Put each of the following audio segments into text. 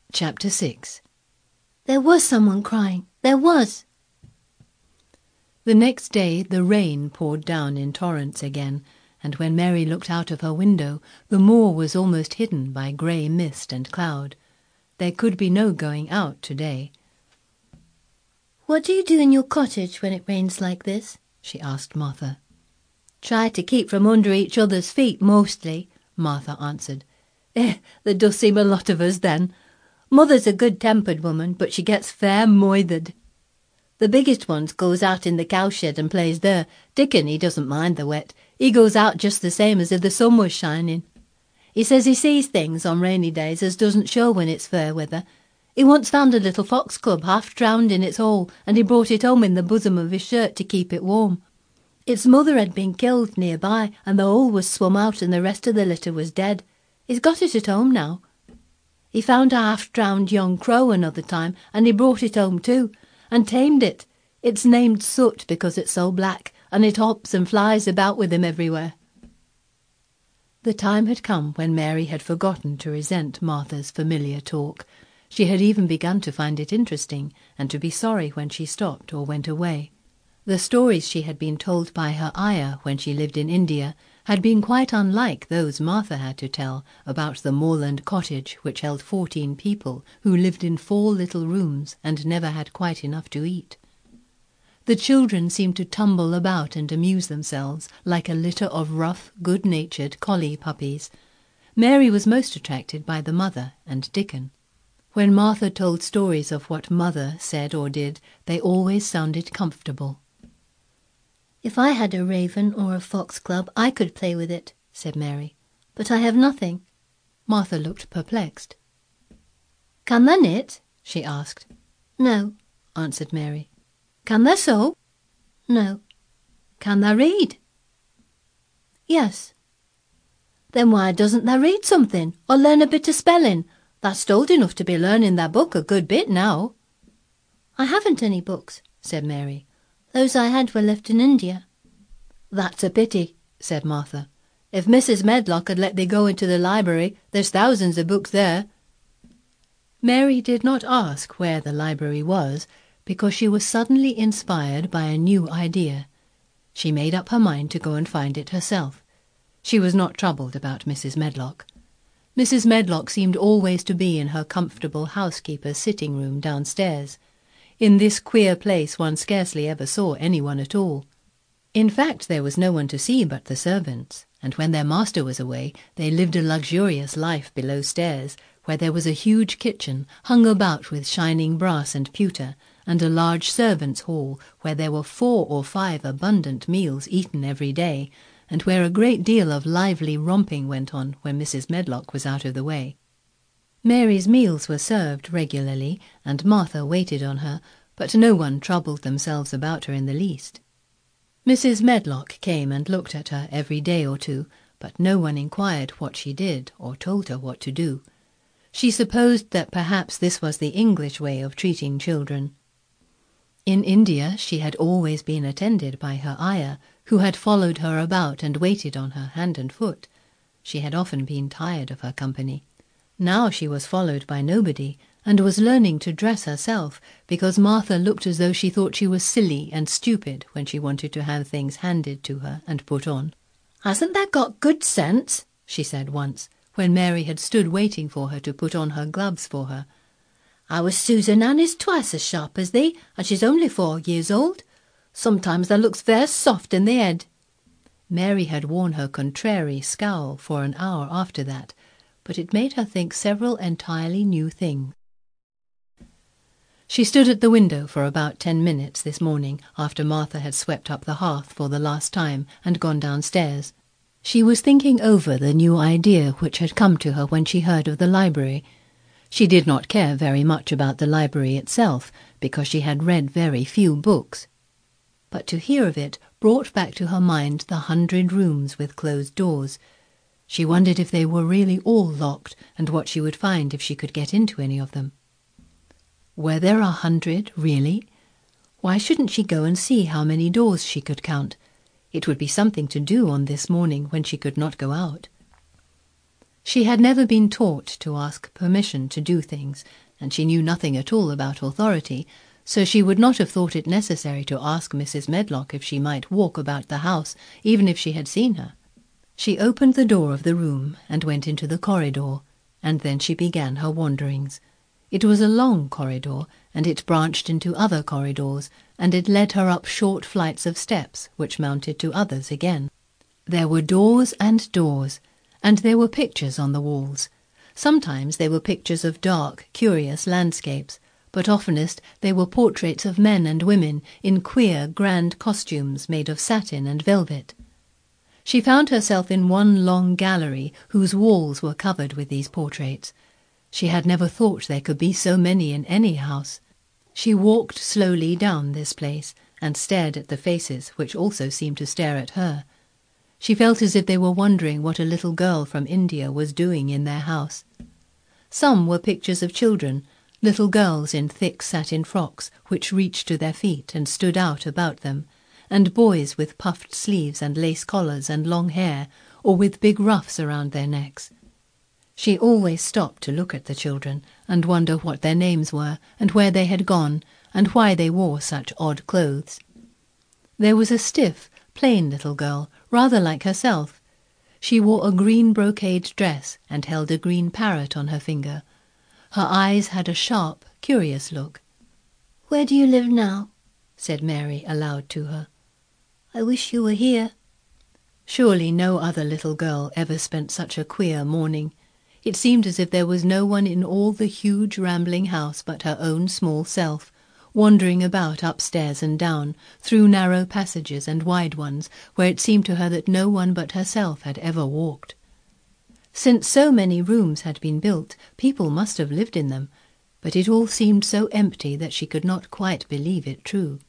Chapter 6. There was someone crying. There was. The next day the rain poured down in torrents again, and when Mary looked out of her window, the moor was almost hidden by grey mist and cloud. There could be no going out today. "What do you do in your cottage when it rains like this?" she asked Martha. "Try to keep from under each other's feet, mostly," Martha answered. "There does seem a lot of us then. Mother's a good-tempered woman, but she gets fair moithered. The biggest ones goes out in the cowshed and plays there. Dickon, he doesn't mind the wet. He goes out just the same as if the sun was shining. He says he sees things on rainy days as doesn't show when it's fair weather. He once found a little fox cub half drowned in its hole, and he brought it home in the bosom of his shirt to keep it warm. Its mother had been killed nearby, and the hole was swum out and the rest of the litter was dead. He's got it at home now. He found a half-drowned young crow another time, and he brought it home too, and tamed it. It's named Soot because it's so black, and it hops and flies about with him everywhere." The time had come when Mary had forgotten to resent Martha's familiar talk. She had even begun to find it interesting, and to be sorry when she stopped or went away. The stories she had been told by her ayah when she lived in India had been quite unlike those Martha had to tell about the moorland cottage which held 14 people who lived in 4 little rooms and never had quite enough to eat. The children seemed to tumble about and amuse themselves like a litter of rough, good-natured collie puppies. Mary was most attracted by the mother and Dickon. When Martha told stories of what Mother said or did, they always sounded comfortable. "If I had a raven or a foxglove, I could play with it," said Mary. "But I have nothing." Martha looked perplexed. "Can they knit?" she asked. "No," answered Mary. "Can they sew?" "No." "Can they read?" "Yes." "Then why doesn't they read something, or learn a bit of spelling? That's old enough to be learning their book a good bit now." "I haven't any books," said Mary. "Those I had were left in India." "That's a pity," said Martha. "If Mrs. Medlock had let thee go into the library, there's thousands of books there." Mary did not ask where the library was, because she was suddenly inspired by a new idea. She made up her mind to go and find it herself. She was not troubled about Mrs. Medlock. Mrs. Medlock seemed always to be in her comfortable housekeeper's sitting-room downstairs. In this queer place one scarcely ever saw anyone at all. In fact, there was no one to see but the servants, and when their master was away, they lived a luxurious life below stairs, where there was a huge kitchen hung about with shining brass and pewter, and a large servants' hall where there were 4 or 5 abundant meals eaten every day, and where a great deal of lively romping went on when Mrs. Medlock was out of the way. Mary's meals were served regularly, and Martha waited on her, but no one troubled themselves about her in the least. Mrs. Medlock came and looked at her every day or two, but no one inquired what she did or told her what to do. She supposed that perhaps this was the English way of treating children. In India she had always been attended by her ayah, who had followed her about and waited on her hand and foot. She had often been tired of her company. Now she was followed by nobody, and was learning to dress herself, because Martha looked as though she thought she was silly and stupid when she wanted to have things handed to her and put on. "Hasn't that got good sense?" she said once, when Mary had stood waiting for her to put on her gloves for her. "Our Susan Ann is twice as sharp as thee, and she's only 4 years old. Sometimes thou looks fair soft in the head." Mary had worn her contrary scowl for an hour after that, but it made her think several entirely new things. She stood at the window for about 10 minutes this morning, after Martha had swept up the hearth for the last time and gone downstairs. She was thinking over the new idea which had come to her when she heard of the library. She did not care very much about the library itself, because she had read very few books. But to hear of it brought back to her mind the 100 rooms with closed doors. She wondered if they were really all locked, and what she would find if she could get into any of them. Were there 100, really? Why shouldn't she go and see how many doors she could count? It would be something to do on this morning when she could not go out. She had never been taught to ask permission to do things, and she knew nothing at all about authority, so she would not have thought it necessary to ask Mrs. Medlock if she might walk about the house, even if she had seen her. She opened the door of the room and went into the corridor, and then she began her wanderings. It was a long corridor, and it branched into other corridors, and it led her up short flights of steps, which mounted to others again. There were doors and doors, and there were pictures on the walls. Sometimes they were pictures of dark, curious landscapes, but oftenest they were portraits of men and women in queer, grand costumes made of satin and velvet. She found herself in one long gallery whose walls were covered with these portraits. She had never thought there could be so many in any house. She walked slowly down this place and stared at the faces, which also seemed to stare at her. She felt as if they were wondering what a little girl from India was doing in their house. Some were pictures of children, little girls in thick satin frocks which reached to their feet and stood out about them, and boys with puffed sleeves and lace collars and long hair, or with big ruffs around their necks. She always stopped to look at the children and wonder what their names were, and where they had gone, and why they wore such odd clothes. There was a stiff, plain little girl, rather like herself. She wore a green brocade dress and held a green parrot on her finger. Her eyes had a sharp, curious look. "Where do you live now?" said Mary aloud to her. "I wish you were here." Surely no other little girl ever spent such a queer morning. It seemed as if there was no one in all the huge rambling house but her own small self, wandering about upstairs and down, through narrow passages and wide ones, where it seemed to her that no one but herself had ever walked. Since so many rooms had been built, people must have lived in them, but it all seemed so empty that she could not quite believe it true.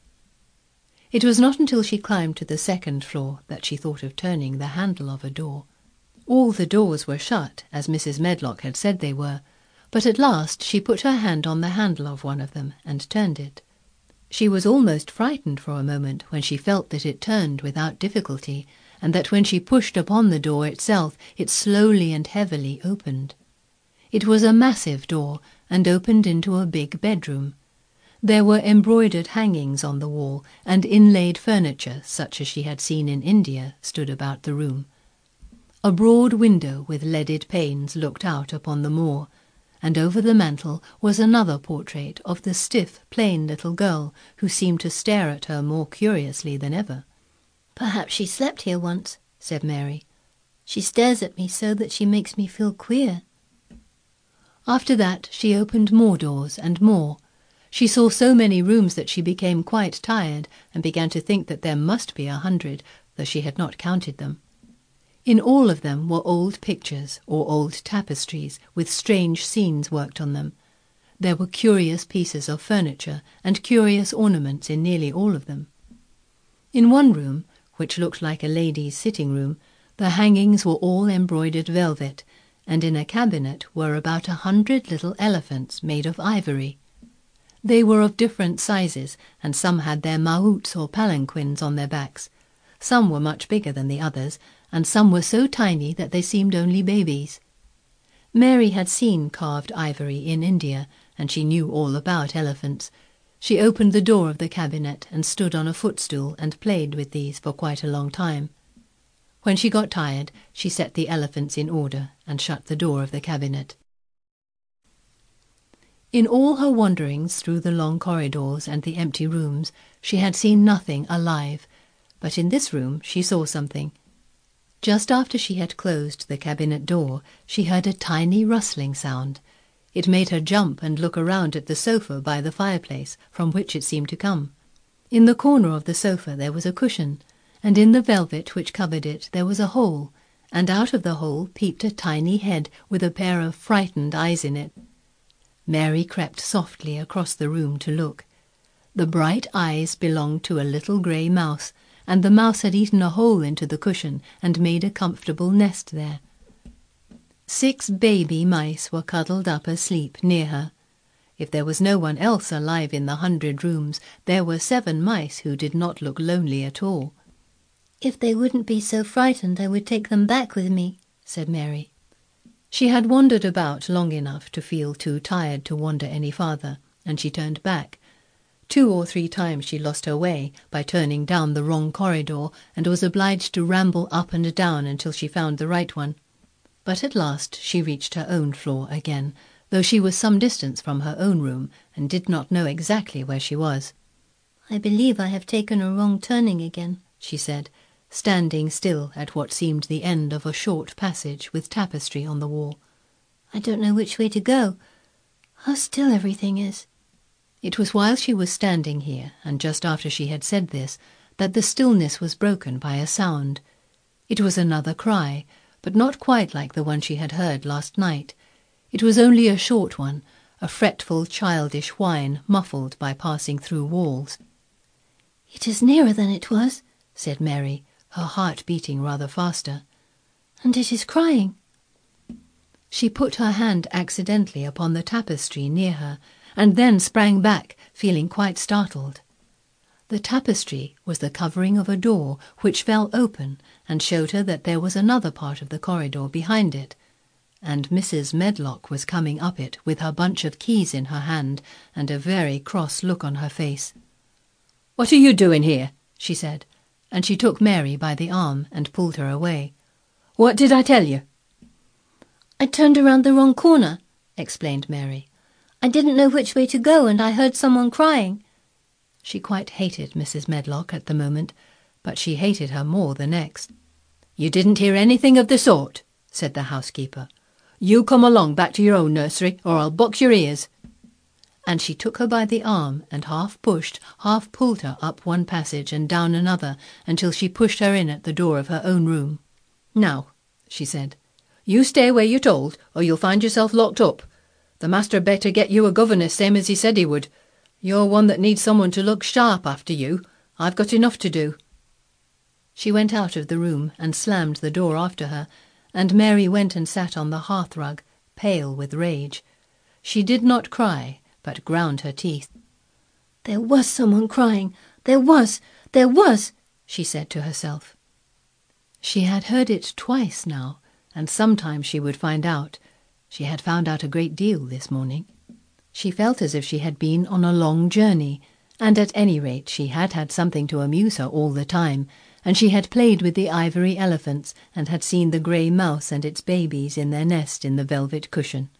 It was not until she climbed to the second floor that she thought of turning the handle of a door. All the doors were shut, as Mrs. Medlock had said they were, but at last she put her hand on the handle of one of them and turned it. She was almost frightened for a moment when she felt that it turned without difficulty, and that when she pushed upon the door itself it slowly and heavily opened. It was a massive door, and opened into a big bedroom. There were embroidered hangings on the wall, and inlaid furniture, such as she had seen in India, stood about the room. A broad window with leaded panes looked out upon the moor, and over the mantel was another portrait of the stiff, plain little girl, who seemed to stare at her more curiously than ever. "Perhaps she slept here once," said Mary. "She stares at me so that she makes me feel queer." After that she opened more doors and more. She saw so many rooms that she became quite tired, and began to think that there must be 100, though she had not counted them. In all of them were old pictures or old tapestries with strange scenes worked on them. There were curious pieces of furniture and curious ornaments in nearly all of them. In one room, which looked like a lady's sitting room, the hangings were all embroidered velvet, and in a cabinet were about 100 little elephants made of ivory. They were of different sizes, and some had their mahouts or palanquins on their backs. Some were much bigger than the others, and some were so tiny that they seemed only babies. Mary had seen carved ivory in India, and she knew all about elephants. She opened the door of the cabinet and stood on a footstool and played with these for quite a long time. When she got tired, she set the elephants in order and shut the door of the cabinet. In all her wanderings through the long corridors and the empty rooms, she had seen nothing alive, but in this room she saw something. Just after she had closed the cabinet door, she heard a tiny rustling sound. It made her jump and look around at the sofa by the fireplace, from which it seemed to come. In the corner of the sofa there was a cushion, and in the velvet which covered it there was a hole, and out of the hole peeped a tiny head with a pair of frightened eyes in it. Mary crept softly across the room to look. The bright eyes belonged to a little grey mouse, and the mouse had eaten a hole into the cushion and made a comfortable nest there. 6 baby mice were cuddled up asleep near her. If there was no one else alive in the 100 rooms, there were 7 mice who did not look lonely at all. "If they wouldn't be so frightened, I would take them back with me," said Mary. She had wandered about long enough to feel too tired to wander any farther, and she turned back. 2 or 3 times she lost her way by turning down the wrong corridor, and was obliged to ramble up and down until she found the right one. But at last she reached her own floor again, though she was some distance from her own room, and did not know exactly where she was. "I believe I have taken a wrong turning again," she said, standing still at what seemed the end of a short passage with tapestry on the wall. "I don't know which way to go. How still everything is." It was while she was standing here, and just after she had said this, that the stillness was broken by a sound. It was another cry, but not quite like the one she had heard last night. It was only a short one, a fretful, childish whine muffled by passing through walls. "It is nearer than it was," said Mary, her heart beating rather faster. "And it is crying." She put her hand accidentally upon the tapestry near her, and then sprang back, feeling quite startled. The tapestry was the covering of a door which fell open and showed her that there was another part of the corridor behind it, and Mrs. Medlock was coming up it with her bunch of keys in her hand and a very cross look on her face. "What are you doing here?" she said, and she took Mary by the arm and pulled her away. "What did I tell you?" "I turned around the wrong corner," explained Mary. "I didn't know which way to go, and I heard someone crying." She quite hated Mrs. Medlock at the moment, but she hated her more the next. "You didn't hear anything of the sort," said the housekeeper. "You come along back to your own nursery, or I'll box your ears." And she took her by the arm and half pushed, half pulled her up one passage and down another until she pushed her in at the door of her own room. "Now," she said, "you stay where you're told, or you'll find yourself locked up. The master better get you a governess, same as he said he would. You're one that needs someone to look sharp after you. I've got enough to do." She went out of the room and slammed the door after her, and Mary went and sat on the hearthrug, pale with rage. She did not cry, but ground her teeth. "There was someone crying. There was, she said to herself. She had heard it twice now, and sometime she would find out. She had found out a great deal this morning. She felt as if she had been on a long journey, and at any rate she had had something to amuse her all the time, and she had played with the ivory elephants and had seen the grey mouse and its babies in their nest in the velvet cushion.